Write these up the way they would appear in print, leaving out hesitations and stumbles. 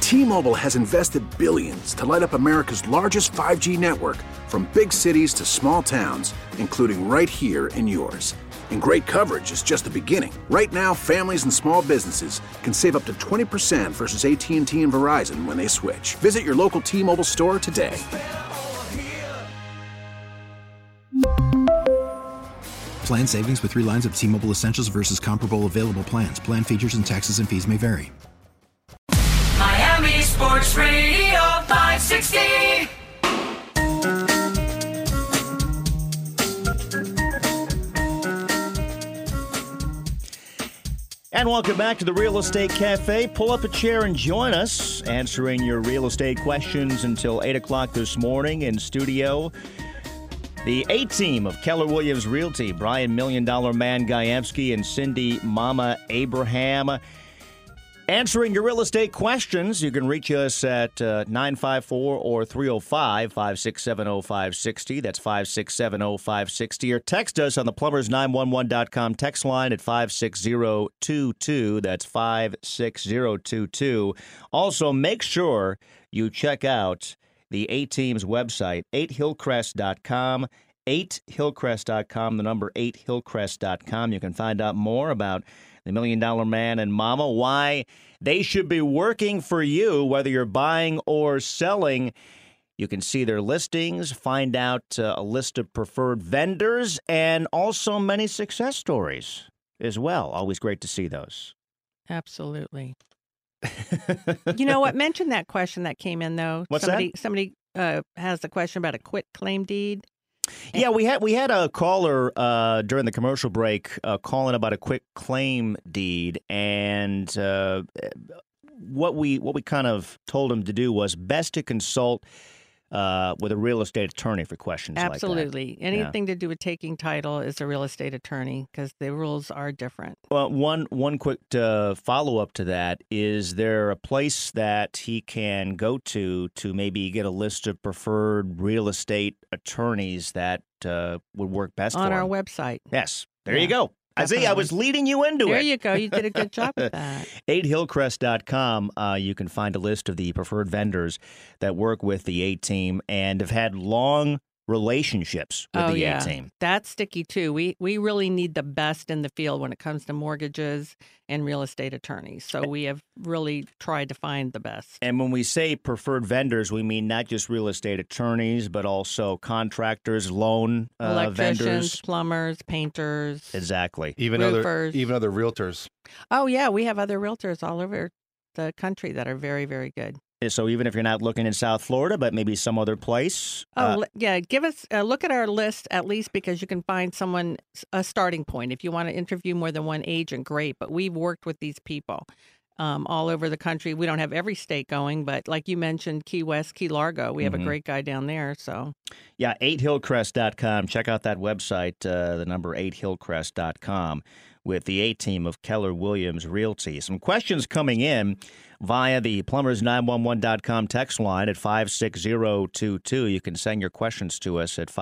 T-Mobile has invested billions to light up America's largest 5G network, from big cities to small towns, including right here in yours. And great coverage is just the beginning. Right now, families and small businesses can save up to 20% versus AT&T and Verizon when they switch. Visit your local T-Mobile store today. Plan savings with 3 lines of T-Mobile Essentials versus comparable available plans. Plan features and taxes and fees may vary. Miami Sports Radio 560. And welcome back to the Real Estate Cafe. Pull up a chair and join us, answering your real estate questions until 8 o'clock this morning in studio. The A-team of Keller Williams Realty, Brian Million Dollar Man Gajewski and Cindy Mama Abraham. Answering your real estate questions, you can reach us at 954 or 305-567-0560. That's 567-0560. Or text us on the plumbers911.com text line at 56022. That's 56022. Also, make sure you check out the A-Team's website, 8hillcrest.com. 8hillcrest.com, the number 8hillcrest.com. You can find out more about the Million Dollar Man and Mama, why they should be working for you, whether you're buying or selling. You can see their listings, find out a list of preferred vendors, and also many success stories as well. Always great to see those. Absolutely. You know what? Mention that question that came in, though. What's that? Somebody has a question about a quit claim deed. Yeah, we had a caller during the commercial break calling about a quick claim deed, and what we kind of told him to do was best to consult with a real estate attorney for questions like that. Absolutely. Anything to do with taking title is a real estate attorney, because the rules are different. Well, one quick follow-up to that, is there a place that he can go to maybe get a list of preferred real estate attorneys that would work best for him? On our website. Yes. There you go. Definitely. I was leading you into There it. you go. You did a good job with that. 8hillcrest.com. You can find a list of the preferred vendors that work with the A-Team and have had long relationships with the A-Team. That's sticky, too. We really need the best in the field when it comes to mortgages and real estate attorneys. So we have really tried to find the best. And when we say preferred vendors, we mean not just real estate attorneys, but also contractors, loan electricians, vendors, plumbers, painters. Exactly. Even roofers. other realtors. Oh, yeah. We have other realtors all over the country that are very, very good. So even if you're not looking in South Florida, but maybe some other place. Give us a look at our list, at least, because you can find someone, a starting point. If you want to interview more than one agent, great. But we've worked with these people all over the country. We don't have every state going, but like you mentioned, Key West, Key Largo, we have a great guy down there. So, yeah, 8hillcrest.com. Check out that website, the number 8hillcrest.com, with the A-Team of Keller Williams Realty. Some questions coming in via the plumbers911.com text line at 56022. You can send your questions to us at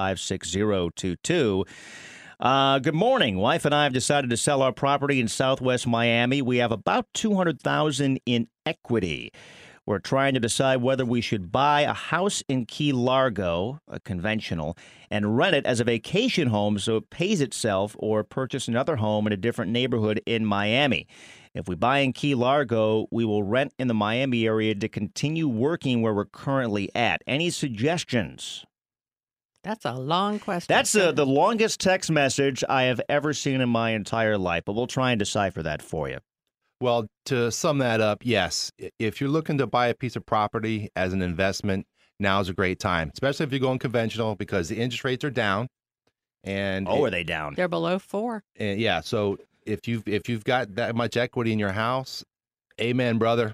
56022. Good morning. Wife and I have decided to sell our property in Southwest Miami. We have about $200,000 in equity. We're trying to decide whether we should buy a house in Key Largo, a conventional, and rent it as a vacation home so it pays itself, or purchase another home in a different neighborhood in Miami. If we buy in Key Largo, we will rent in the Miami area to continue working where we're currently at. Any suggestions? that's a long question. That's the longest text message I have ever seen in my entire life, but we'll try and decipher that for you. Well, to sum that up, yes, if you're looking to buy a piece of property as an investment, now's a great time, especially if you're going conventional, because the interest rates are down. And are they down? They're below 4. And yeah, so if you've got that much equity in your house, amen, brother.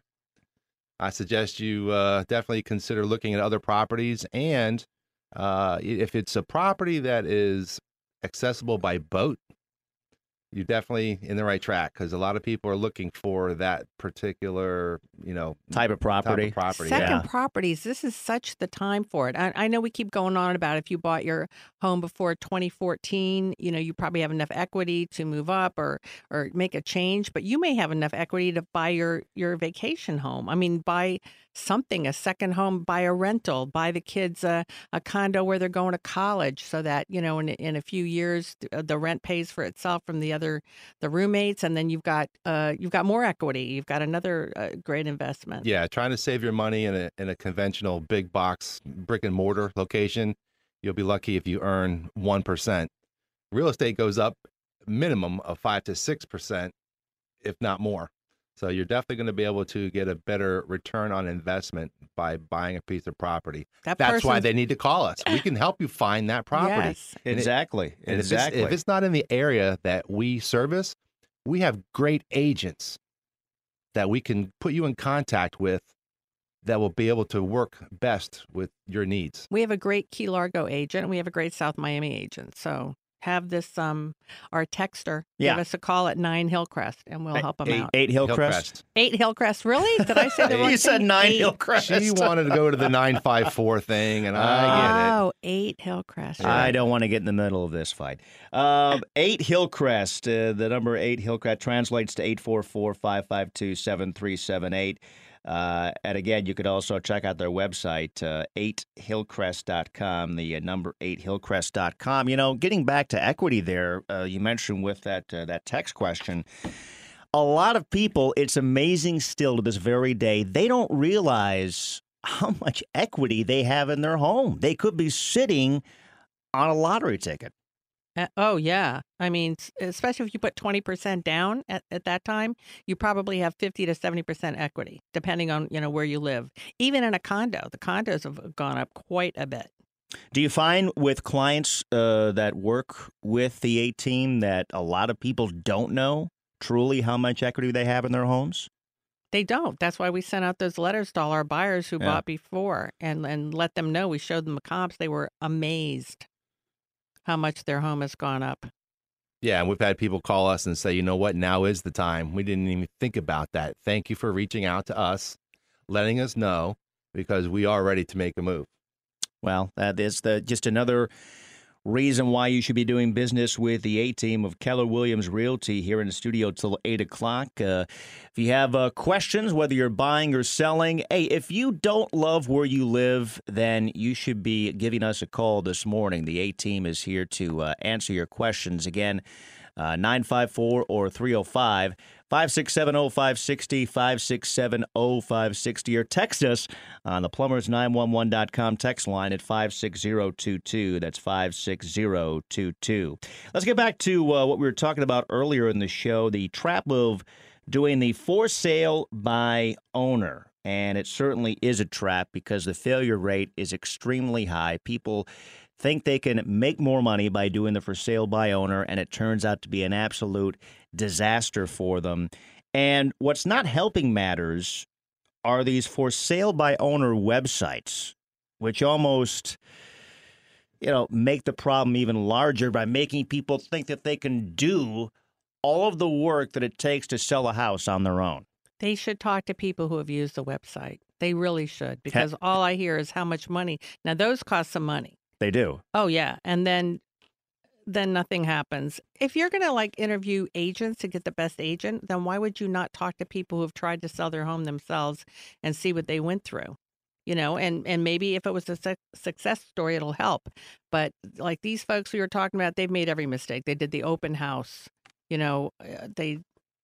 I suggest you definitely consider looking at other properties. And if it's a property that is accessible by boat, you're definitely in the right track because a lot of people are looking for that particular, type of property. Second properties, this is such the time for it. I know we keep going on about if you bought your home before 2014, you probably have enough equity to move up or make a change, but you may have enough equity to buy your vacation home. I mean, buy something, a second home, buy a rental, buy the kids a condo where they're going to college so that, in a few years, the rent pays for itself from the roommates. And then you've got more equity. You've got another great investment. Yeah. Trying to save your money in a conventional big box brick and mortar location. You'll be lucky if you earn 1%. Real estate goes up minimum of 5 to 6%, if not more. So you're definitely going to be able to get a better return on investment by buying a piece of property. That's why they need to call us. We can help you find that property. Yes. Exactly. Exactly. If it's not in the area that we service, we have great agents that we can put you in contact with that will be able to work best with your needs. We have a great Key Largo agent, and we have a great South Miami agent. So have this our texter give us a call at 9 Hillcrest, and we'll help them out. 8 Hillcrest? 8 Hillcrest, really? Did I say the wrong You said thing? 9 Hillcrest. She wanted to go to the 954 thing, and I get it. Oh, 8 Hillcrest. I don't want to get in the middle of this fight. 8 Hillcrest, the number 8 Hillcrest translates to 844-552-7378. And again, you could also check out their website, 8hillcrest.com, the number 8hillcrest.com. Getting back to equity there, you mentioned with that text question, a lot of people, it's amazing still to this very day, they don't realize how much equity they have in their home. They could be sitting on a lottery ticket. Oh, yeah. I mean, especially if you put 20% down at that time, you probably have 50 to 70% equity, depending on, where you live. Even in a condo, the condos have gone up quite a bit. Do you find with clients that work with the 8 team that a lot of people don't know truly how much equity they have in their homes? They don't. That's why we sent out those letters to all our buyers who bought before and let them know. We showed them the comps. They were amazed how much their home has gone up. Yeah, and we've had people call us and say, you know what, now is the time. We didn't even think about that. Thank you for reaching out to us, letting us know, because we are ready to make a move. Well, that is just another reason why you should be doing business with the 8 team of Keller Williams Realty here in the studio till 8 o'clock. If you have questions, whether you're buying or selling, hey, if you don't love where you live, then you should be giving us a call this morning. The 8 team is here to answer your questions. Again, 954 or 305 567-0560, 567-0560, or text us on the plumbers911.com text line at 56022. That's 56022. Let's get back to what we were talking about earlier in the show, the trap of doing the for sale by owner. And it certainly is a trap because the failure rate is extremely high. People think they can make more money by doing the for sale by owner, and it turns out to be an absolute disaster for them. And what's not helping matters are these for sale by owner websites, which almost, make the problem even larger by making people think that they can do all of the work that it takes to sell a house on their own. They should talk to people who have used the website. They really should, because all I hear is how much money. Now, those cost some money. They do. Oh, yeah. And then nothing happens. If you're going to interview agents to get the best agent, then why would you not talk to people who have tried to sell their home themselves and see what they went through? And maybe if it was a success story, it'll help. But like these folks we were talking about, they've made every mistake. They did the open house, the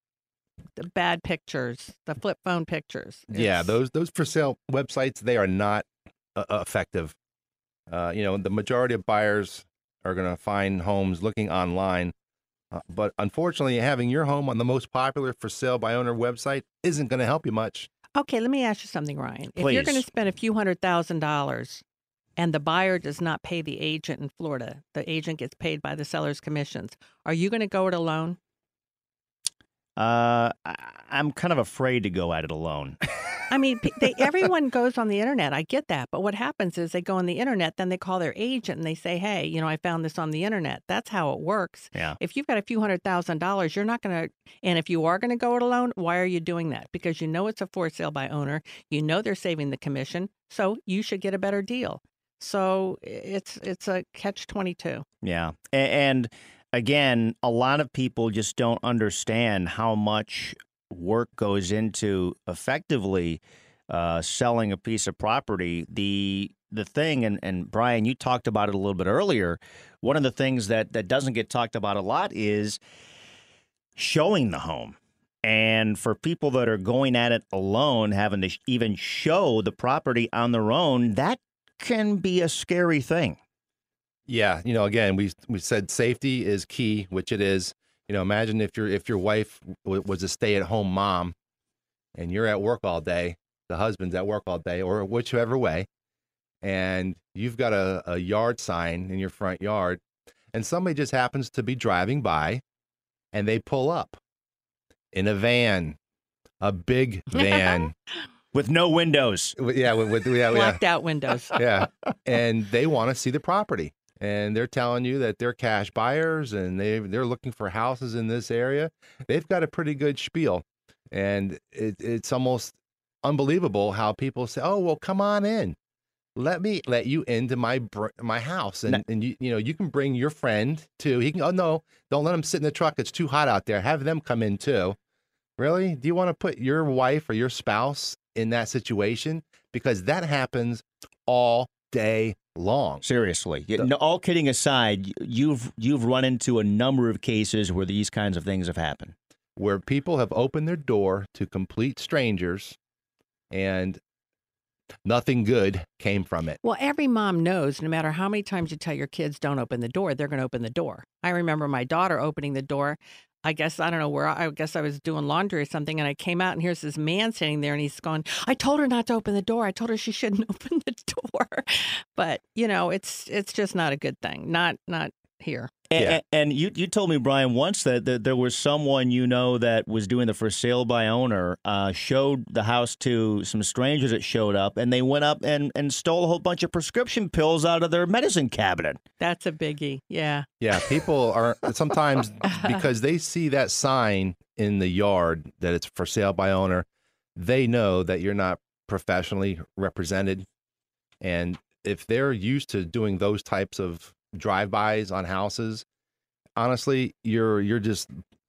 bad pictures, the flip phone pictures. Yeah, those for sale websites, they are not effective. The majority of buyers are going to find homes looking online. But unfortunately, having your home on the most popular for sale by owner website isn't going to help you much. Okay, let me ask you something, Ryan. Please. If you're going to spend a few $100,000 and the buyer does not pay the agent in Florida, the agent gets paid by the seller's commissions, are you going to go it alone? I'm kind of afraid to go at it alone. I mean, everyone goes on the internet. I get that. But what happens is they go on the internet, then they call their agent and they say, hey, I found this on the internet. That's how it works. Yeah. If you've got a few $100,000, you're not going to, and if you are going to go it alone, why are you doing that? Because you know it's a for sale by owner. You know they're saving the commission. So you should get a better deal. So it's a catch-22. Yeah. And again, a lot of people just don't understand how much work goes into effectively selling a piece of property. The thing, and Brian, you talked about it a little bit earlier, one of the things that doesn't get talked about a lot is showing the home. And for people that are going at it alone, having to even show the property on their own, that can be a scary thing. Yeah, again, we said safety is key, which it is. Imagine if your wife was a stay-at-home mom, and you're at work all day, the husband's at work all day, or whichever way, and you've got a yard sign in your front yard, and somebody just happens to be driving by, and they pull up in a van, a big van. With no windows. Yeah, Blacked out windows. Yeah, and they want to see the property. And they're telling you that they're cash buyers and they're looking for houses in this area. They've got a pretty good spiel. And it's almost unbelievable how people say, oh, well, come on in. Let me let you into my house. And you can bring your friend too. He can, oh, no, don't let him sit in the truck. It's too hot out there. Have them come in too. Really? Do you want to put your wife or your spouse in that situation? Because that happens all day long. Seriously. All kidding aside, you've run into a number of cases where these kinds of things have happened. Where people have opened their door to complete strangers and nothing good came from it. Well, every mom knows no matter how many times you tell your kids don't open the door, they're going to open the door. I remember my daughter opening the door. I guess I was doing laundry or something, and I came out, and here's this man sitting there, and he's going, I told her not to open the door. I told her she shouldn't open the door. But, it's just not a good thing. Not here. And you told me, Brian, once that there was someone that was doing the for sale by owner, showed the house to some strangers that showed up, and they went up and stole a whole bunch of prescription pills out of their medicine cabinet. That's a biggie. Yeah. Yeah, people are sometimes, because they see that sign in the yard that it's for sale by owner, they know that you're not professionally represented. And if they're used to doing those types of drive-bys on houses, honestly, you're just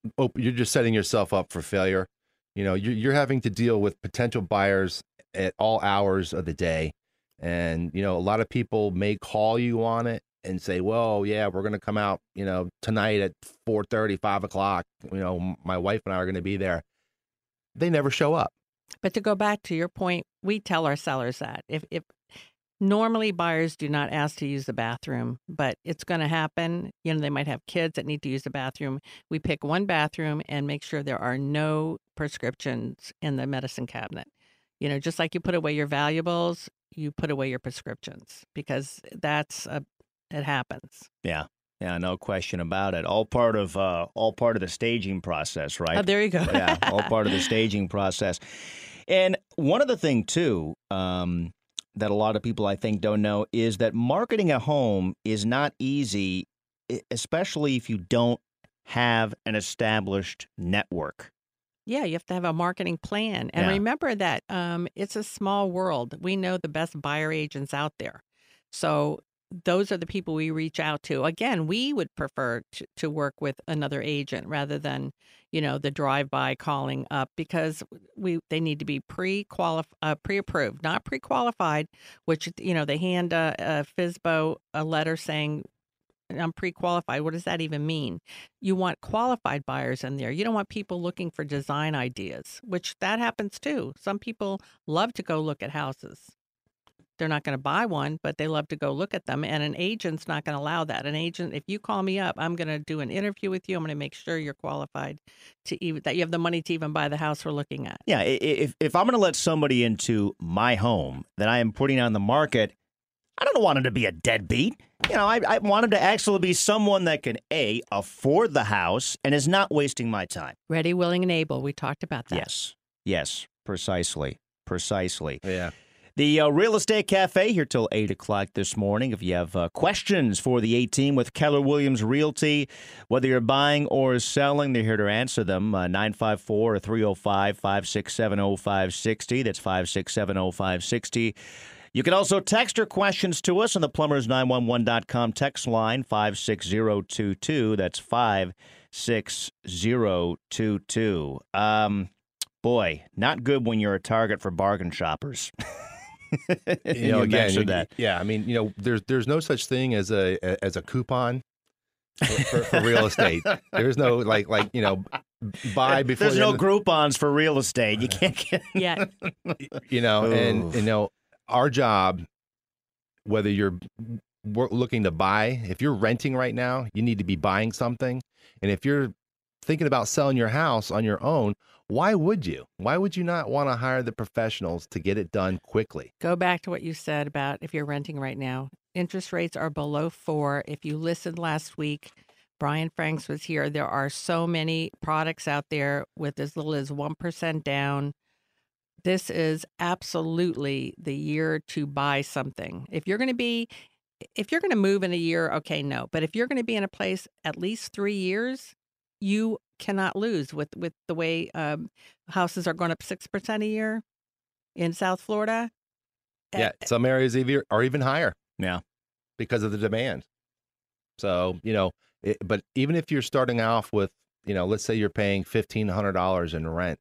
setting yourself up for failure. You're having to deal with potential buyers at all hours of the day, and a lot of people may call you on it and say, well, yeah, we're going to come out tonight at 4:30, 5 o'clock, my wife and I are going to be there. They never show up. But to go back to your point, we tell our sellers that if normally, buyers do not ask to use the bathroom, but it's going to happen. They might have kids that need to use the bathroom. We pick one bathroom and make sure there are no prescriptions in the medicine cabinet. Just like you put away your valuables, you put away your prescriptions, because it happens. Yeah. Yeah, no question about it. All part of the staging process, right? Oh, there you go. Yeah, all part of the staging process. And one other thing, too, that a lot of people, I think, don't know is that marketing a home is not easy, especially if you don't have an established network. Yeah, you have to have a marketing plan. And remember that it's a small world. We know the best buyer agents out there. So those are the people we reach out to. Again, we would prefer to work with another agent rather than, the drive-by calling up, because they need to be pre-approved, not pre-qualified, which, they hand a FSBO a letter saying, I'm pre-qualified. What does that even mean? You want qualified buyers in there. You don't want people looking for design ideas, which that happens too. Some people love to go look at houses. They're not going to buy one, but they love to go look at them. And an agent's not going to allow that. An agent, if you call me up, I'm going to do an interview with you. I'm going to make sure you're qualified that you have the money to even buy the house we're looking at. Yeah, if I'm going to let somebody into my home that I am putting on the market, I don't want him to be a deadbeat. I want him to actually be someone that can, A, afford the house and is not wasting my time. Ready, willing, and able. We talked about that. Yes, precisely. Precisely. Yeah. The Real Estate Cafe here till 8 o'clock this morning. If you have questions for the A-Team with Keller Williams Realty, whether you're buying or selling, they're here to answer them. 954 or 305-567-0560. That's 567-0560. You can also text your questions to us on the plumbers911.com text line 56022. That's 56022. Boy, not good when you're a target for bargain shoppers. Again, mentioned that. Yeah, I mean, there's no such thing as a coupon for real estate. There's no buy before. There's no Groupons for real estate. You can't get Yeah. And our job, whether you're looking to buy, if you're renting right now, you need to be buying something, and if you're thinking about selling your house on your own, why would you? Why would you not want to hire the professionals to get it done quickly? Go back to what you said about if you're renting right now. Interest rates are below 4. If you listened last week, Brian Franks was here. There are so many products out there with as little as 1% down. This is absolutely the year to buy something. If you're going to move in a year, okay, no. But if you're going to be in a place at least 3 years, you cannot lose with the way houses are going up 6% a year in South Florida. Yeah, some areas are even higher. Yeah, because of the demand. So but even if you're starting off with let's say you're paying $1,500 in rent,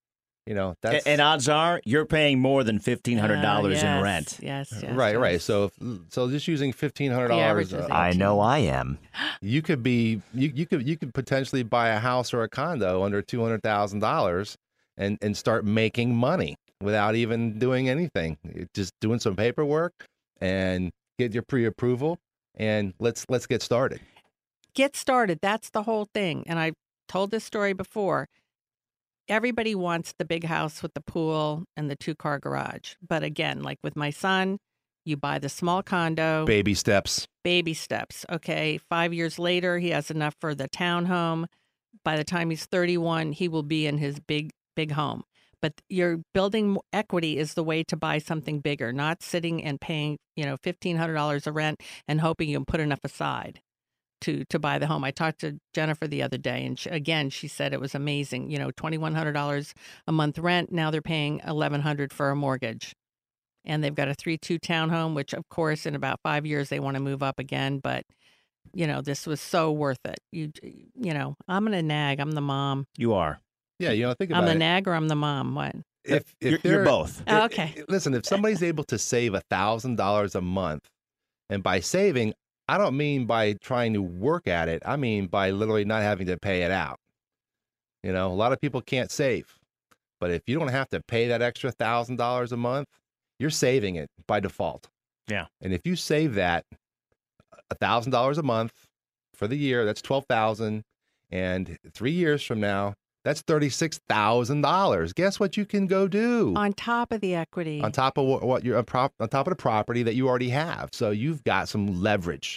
that's and odds are you're paying more than $1,500 in rent. Yes. Right. So just using $1,500. I know I am. You could potentially buy a house or a condo under $200,000 and start making money without even doing anything. Just doing some paperwork and get your pre-approval, and let's get started. Get started. That's the whole thing. And I've told this story before. Everybody wants the big house with the pool and the 2-car garage. But again, like with my son, you buy the small condo. Baby steps. Okay. 5 years later, he has enough for the townhome. By the time he's 31, he will be in his big home. But you're building equity is the way to buy something bigger, not sitting and paying, $1,500 a rent and hoping you can put enough aside to buy the home. I talked to Jennifer the other day, and she said it was amazing. $2,100 a month rent. Now they're paying $1,100 for a mortgage, and they've got a 3-2 townhome, which of course in about 5 years they want to move up again. But this was so worth it. I'm gonna nag. I'm the mom. You are. Yeah, think about it. I'm the nag or I'm the mom. What? If you're both. Oh, okay. Listen, if somebody's able to save $1,000 a month, and by saving, I don't mean by trying to work at it. I mean by literally not having to pay it out. A lot of people can't save, but if you don't have to pay that extra $1,000 a month, you're saving it by default. Yeah. And if you save that $1,000 a month for the year, that's $12,000, and 3 years from now, that's $36,000. Guess what you can go do? On top of the equity. On top of what you're on top of the property that you already have. So you've got some leverage.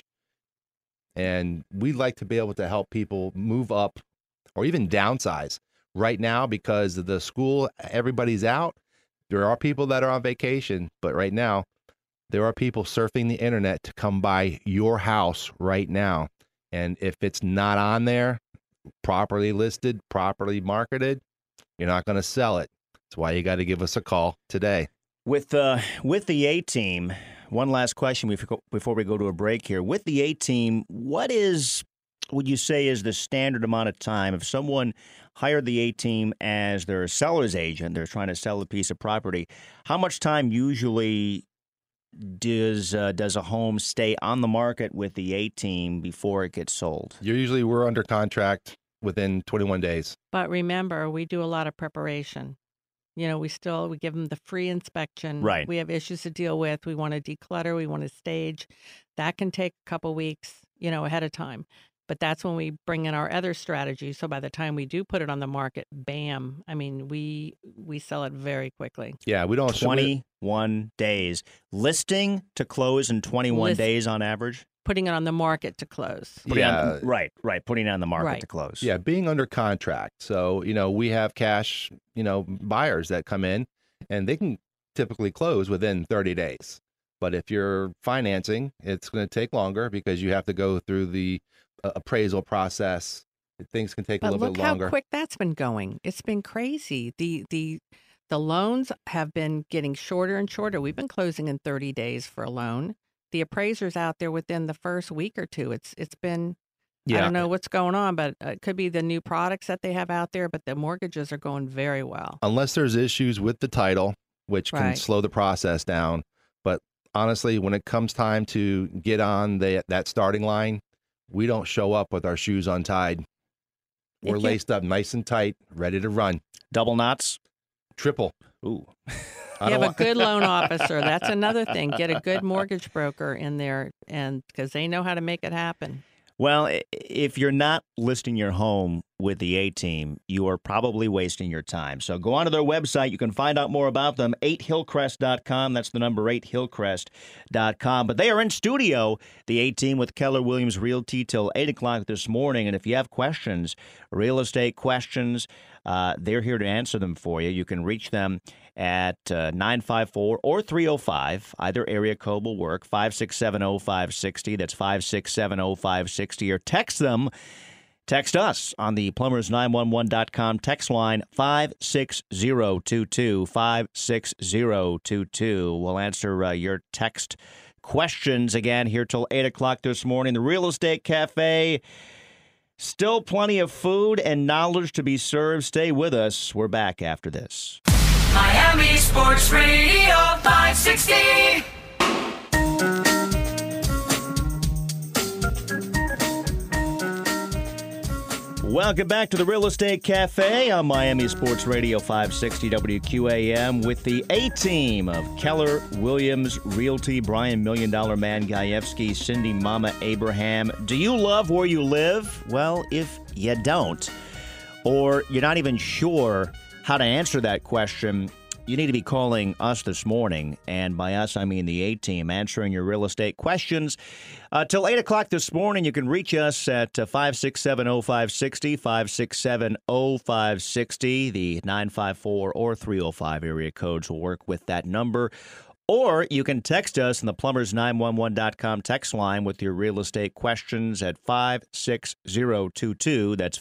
And we'd like to be able to help people move up or even downsize. Right now, because of the school, everybody's out. There are people that are on vacation, but right now, there are people surfing the internet to come buy your house right now. And if it's not on there, properly listed, properly marketed, you're not going to sell it. That's why you got to give us a call today. With the A-Team, one last question before we go to a break here. With the A-Team, what would you say is the standard amount of time if someone hired the A-Team as their seller's agent, they're trying to sell a piece of property, how much time usually does a home stay on the market with the A-Team before it gets sold? We're under contract within 21 days. But remember, we do a lot of preparation. We give them the free inspection. Right. We have issues to deal with. We want to declutter. We want to stage. That can take a couple weeks, ahead of time. But that's when we bring in our other strategies. So by the time we do put it on the market, bam! I mean, we sell it very quickly. Yeah, we don't 21 days listing to close in 21 days on average. Putting it on the market to close. Putting it on the market to close. Yeah, being under contract. So we have cash, buyers that come in, and they can typically close within 30 days. But if you're financing, it's going to take longer because you have to go through the appraisal process. Things can take a little bit longer. Look how quick that's been going. It's been crazy. The loans have been getting shorter and shorter. We've been closing in 30 days for a loan. The appraisers out there within the first week or two. It's been, I don't know what's going on, but it could be the new products that they have out there, but the mortgages are going very well. Unless there's issues with the title, which can slow the process down. But honestly, when it comes time to get on that starting line, we don't show up with our shoes untied. We're laced up nice and tight, ready to run. Double knots? Triple. Ooh. You have a good loan officer. That's another thing. Get a good mortgage broker in there, and because they know how to make it happen. Well, if you're not listing your home with the A-Team, you are probably wasting your time. So go onto their website. You can find out more about them, 8hillcrest.com. That's the number, 8hillcrest.com. But they are in studio, the A-Team, with Keller Williams Realty till 8 o'clock this morning. And if you have questions, real estate questions, they're here to answer them for you. You can reach them at 954 or 305. Either area code will work, 5670560. That's 5670560. Or text them. Text us on the plumbers911.com text line 56022, 56022. We'll answer your text questions again here till 8 o'clock this morning. The Real Estate Cafe, still plenty of food and knowledge to be served. Stay with us. We're back after this. Miami Sports Radio 560. Welcome back to the Real Estate Cafe on Miami Sports Radio 560 WQAM with the A-Team of Keller Williams Realty, Brian Million Dollar Man Gajewski, Cindy Mama Abraham. Do you love where you live? Well, if you don't, or you're not even sure how to answer that question, you need to be calling us this morning, and by us, I mean the A-Team, answering your real estate questions. Till 8 o'clock this morning, you can reach us at 5670560, 5670560. The 954 or 305 area codes will work with that number. Or you can text us on the plumbers911.com text line with your real estate questions at 56022. That's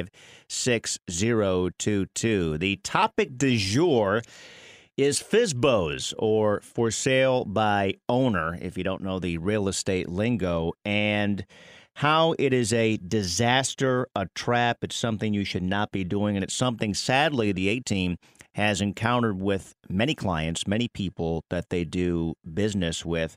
56022. The topic du jour is FSBOs, or for sale by owner, if you don't know the real estate lingo, and how it is a disaster, a trap. It's something you should not be doing, and it's something, sadly, the A-Team has encountered with many clients, many people that they do business with.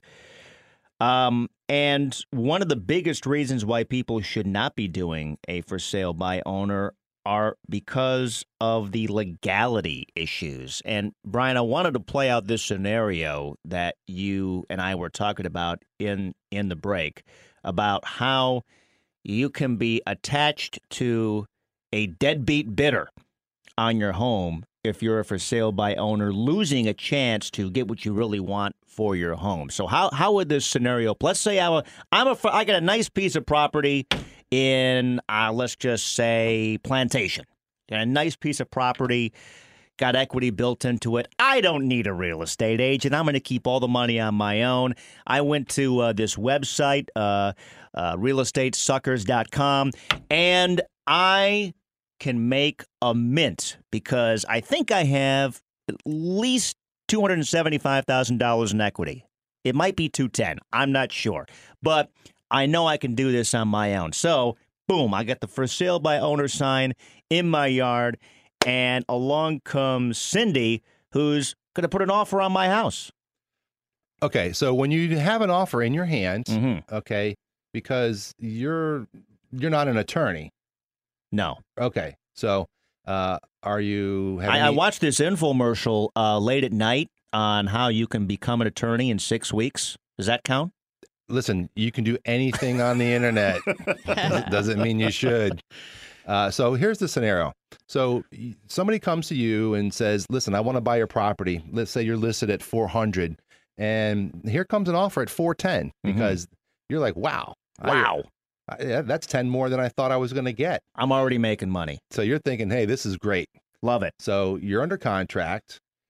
And one of the biggest reasons why people should not be doing a for sale by owner are because of the legality issues. And Brian, I wanted to play out this scenario that you and I were talking about in the break about how you can be attached to a deadbeat bidder on your home if you're a for sale by owner, losing a chance to get what you really want for your home. So how would this scenario? Let's say I got a nice piece of property in let's just say Plantation. Got a nice piece of property, got equity built into it. I don't need a real estate agent. I'm going to keep all the money on my own. I went to this website, realestatesuckers.com, and I can make a mint because I think I have at least $275,000 in equity. It might be $210. I'm not sure. But I know I can do this on my own. So, boom, I got the for sale by owner sign in my yard, and along comes Cindy, who's going to put an offer on my house. Okay, so when you have an offer in your hand, okay, because you're not an attorney. No. Okay, so are you? I watched this infomercial late at night on how you can become an attorney in 6 weeks. Does that count? Listen, you can do anything on the internet. Doesn't mean you should. So here's the scenario. So somebody comes to you and says, listen, I want to buy your property. Let's say you're listed at 400, and here comes an offer at 410 because you're like, wow. That's 10 more than I thought I was going to get. I'm already making money. So you're thinking, hey, this is great. Love it. So you're under contract.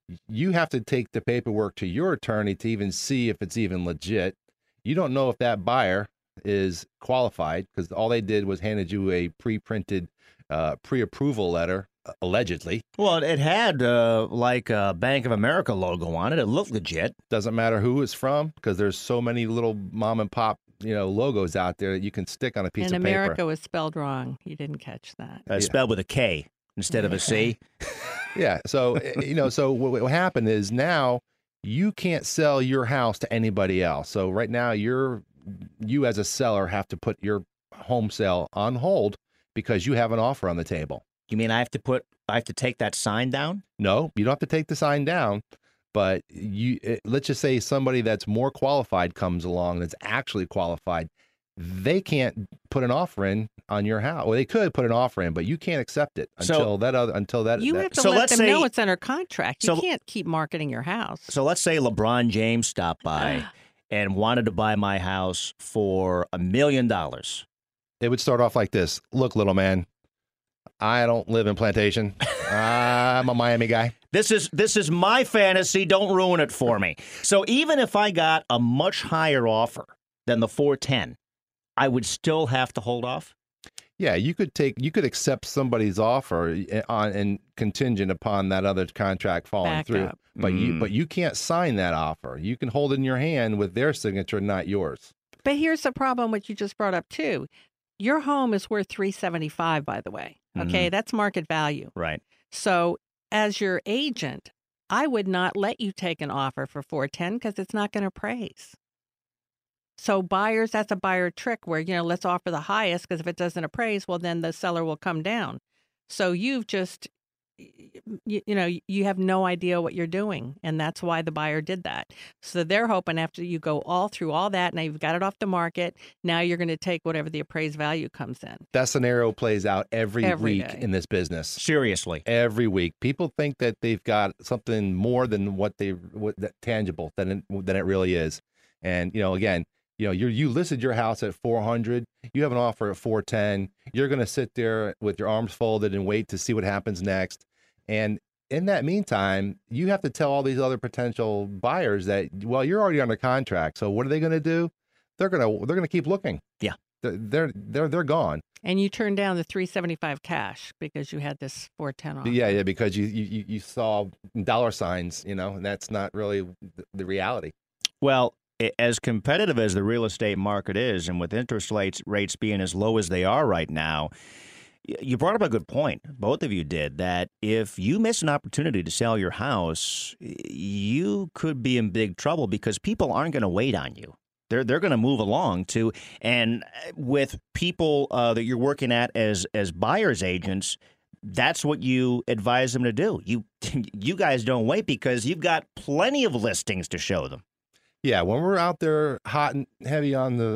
You have to take the paperwork to your attorney to even see if it's even legit. You don't know if that buyer is qualified because all they did was handed you a pre-printed pre-approval letter, allegedly. Well, it had like a Bank of America logo on it. It looked legit. Doesn't matter who it's from because there's so many little mom and pop, logos out there that you can stick on a piece And of America paper. was spelled wrong. You didn't catch that. Spelled with a K instead of a C. Yeah. So, so what happened is now you can't sell your house to anybody else. So right now you as a seller have to put your home sale on hold because you have an offer on the table. You mean I have to take that sign down? No, you don't have to take the sign down, but let's just say somebody that's more qualified comes along that's actually qualified. They can't put an offer in on your house. Well, they could put an offer in, but you can't accept it until that. You have to So let let's them say- know it's under contract. You So- can't keep marketing your house. So let's say LeBron James stopped by and wanted to buy my house for $1 million. It would start off like this. Look, little man, I don't live in Plantation. I'm a Miami guy. This is my fantasy. Don't ruin it for me. So even if I got a much higher offer than the 410, I would still have to hold off. Yeah, you could accept somebody's offer and contingent upon that other contract falling Back through. up. But you can't sign that offer. You can hold it in your hand with their signature, not yours. But here's the problem, what you just brought up too. Your home is worth $375, by the way. Okay, that's market value. Right. So as your agent, I would not let you take an offer for 410 because it's not going to appraise. So buyers, that's a buyer trick where, let's offer the highest because if it doesn't appraise, well, then the seller will come down. So you've just, you have no idea what you're doing. And that's why the buyer did that. So they're hoping after you go all through all that, now you've got it off the market. Now you're going to take whatever the appraised value comes in. That scenario plays out every week day. in this business. Seriously. Every week, people think that they've got something more than that tangible than it really is. And again, you listed your house at 400. You have an offer at 410. You're going to sit there with your arms folded and wait to see what happens next. And in that meantime, you have to tell all these other potential buyers that, well, you're already under contract. So what are they going to do? They're going to keep looking. Yeah. They're gone. And you turned down the $375 cash because you had this 410 offer. Yeah, because you saw dollar signs, and that's not really the reality. Well, as competitive as the real estate market is, and with interest rates being as low as they are right now, you brought up a good point. Both of you did, that if you miss an opportunity to sell your house, you could be in big trouble because people aren't going to wait on you. They're going to move along too. And with people that you're working at as buyer's agents, that's what you advise them to do. You guys don't wait because you've got plenty of listings to show them. Yeah, when we're out there hot and heavy on the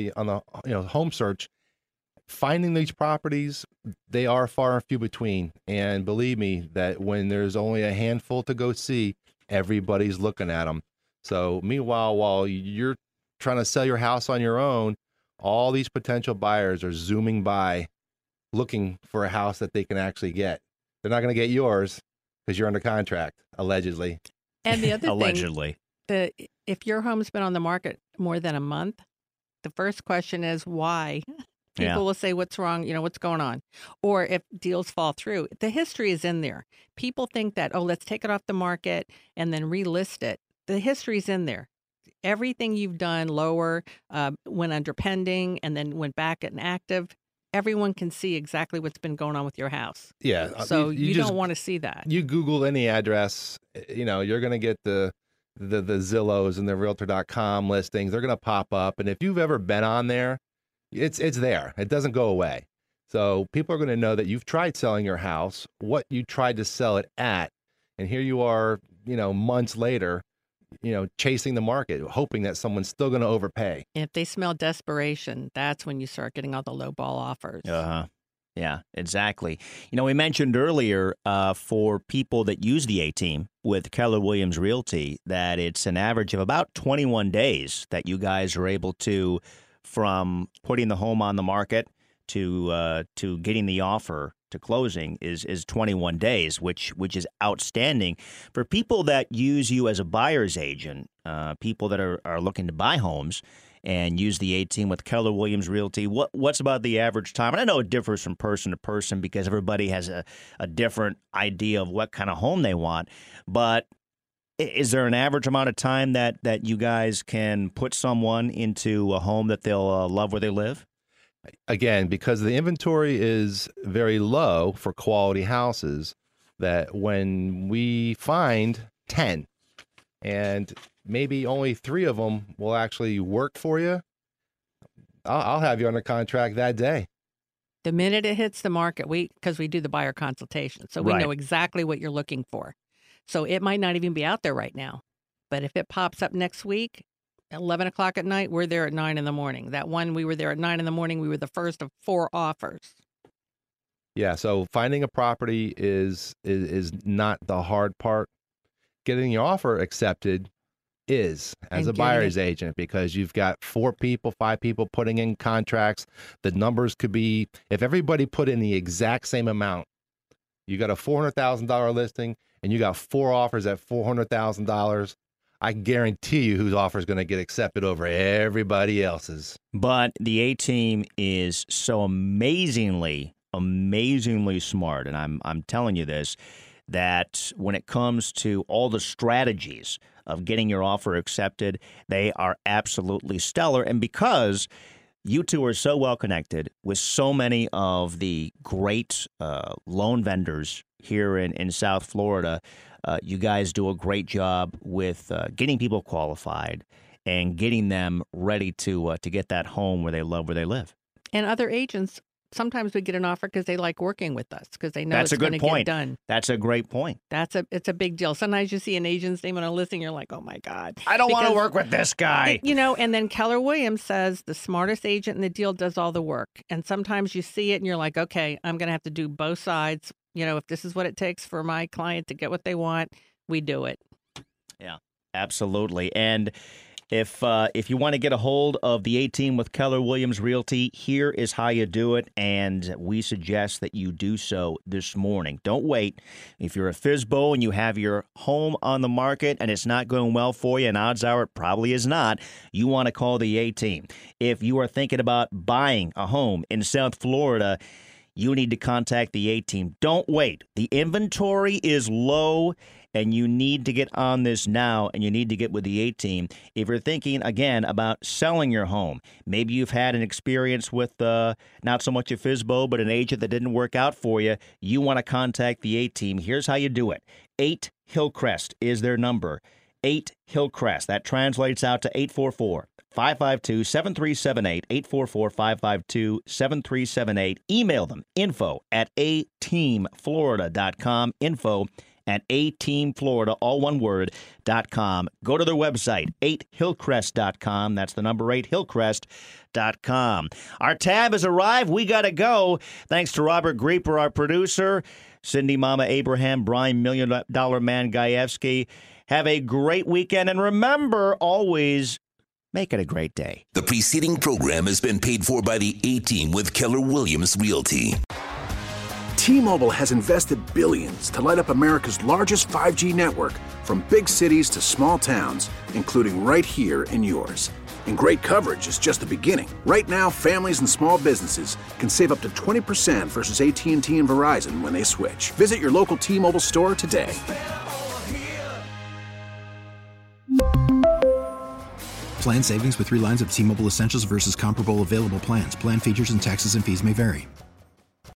home search, finding these properties, they are far and few between. And believe me, that when there's only a handful to go see, everybody's looking at them. So meanwhile, while you're trying to sell your house on your own, all these potential buyers are zooming by looking for a house that they can actually get. They're not going to get yours because you're under contract, allegedly. And the other Allegedly. thing, if your home's been on the market more than a month, the first question is why. People will say, what's wrong? What's going on? Or if deals fall through, the history is in there. People think that, let's take it off the market and then relist it. The history's in there. Everything you've done lower, went under pending, and then went back and active, everyone can see exactly what's been going on with your house. Yeah. So you just don't want to see that. You Google any address, you're going to get the Zillows and the Realtor.com listings. They're going to pop up. And if you've ever been on there, it's there. It doesn't go away. So people are going to know that you've tried selling your house, what you tried to sell it at. And here you are, months later, chasing the market, hoping that someone's still going to overpay. If they smell desperation, that's when you start getting all the low ball offers. Uh-huh. Yeah, exactly. We mentioned earlier for people that use the A-Team with Keller Williams Realty that it's an average of about 21 days that you guys are able to, from putting the home on the market to getting the offer to closing is 21 days, which is outstanding for people that use you as a buyer's agent, people that are looking to buy homes and use the A-Team with Keller Williams Realty. What's about the average time? And I know it differs from person to person because everybody has a different idea of what kind of home they want, but is there an average amount of time that you guys can put someone into a home that they'll love where they live? Again, because the inventory is very low for quality houses, that when we find 10 and maybe only 3 of them will actually work for you, I'll have you under contract that day. The minute it hits the market, because we do the buyer consultation, so we know exactly what you're looking for. So it might not even be out there right now. But if it pops up next week, 11 o'clock at night, we're there at 9 in the morning. That one, we were there at 9 in the morning. We were the first of 4 offers. Yeah, so finding a property is not the hard part. Getting your offer accepted is, as a buyer's agent, because you've got 4 people, 5 people putting in contracts. The numbers could be, if everybody put in the exact same amount, you got a $400,000 listing, and you got 4 offers at $400,000, I guarantee you whose offer is going to get accepted over everybody else's. But the A-Team is so amazingly smart, and I'm telling you this, that when it comes to all the strategies of getting your offer accepted, they are absolutely stellar. And because you two are so well connected with so many of the great loan vendors here in South Florida, you guys do a great job with getting people qualified and getting them ready to get that home where they love where they live. And other agents, sometimes we get an offer because they like working with us because they know it's going to get done. That's a great point. It's a big deal. Sometimes you see an agent's name on a listing, you're like, oh my God. I don't want to work with this guy. And then Keller Williams says the smartest agent in the deal does all the work. And sometimes you see it and you're like, okay, I'm going to have to do both sides. If this is what it takes for my client to get what they want, we do it. Yeah, absolutely. And if you want to get a hold of the A-Team with Keller Williams Realty, here is how you do it, and we suggest that you do so this morning. Don't wait. If you're a FSBO and you have your home on the market and it's not going well for you, and odds are it probably is not, you want to call the A-Team. If you are thinking about buying a home in South Florida, you need to contact the A-Team. Don't wait. The inventory is low, and you need to get on this now, and you need to get with the A-Team. If you're thinking, again, about selling your home, maybe you've had an experience with not so much a FSBO, but an agent that didn't work out for you, you want to contact the A-Team. Here's how you do it. 8 Hillcrest is their number. 8 Hillcrest. That translates out to 844-552-7378, 844-552-7378. Email them, info@ateamflorida.com, info@ateamflorida, all one word, .com. Go to their website, 8hillcrest.com. That's the number 8hillcrest.com. Our tab has arrived. We got to go. Thanks to Robert Grieper, our producer, Cindy Mama Abraham, Brian $1 Million Man Gajewski. Have a great weekend. And remember, always make it a great day. The preceding program has been paid for by the A-Team with Keller Williams Realty. T-Mobile has invested billions to light up America's largest 5G network, from big cities to small towns, including right here in yours. And great coverage is just the beginning. Right now, families and small businesses can save up to 20% versus AT&T and Verizon when they switch. Visit your local T-Mobile store today. Plan savings with 3 lines of T-Mobile Essentials versus comparable available plans. Plan features and taxes and fees may vary.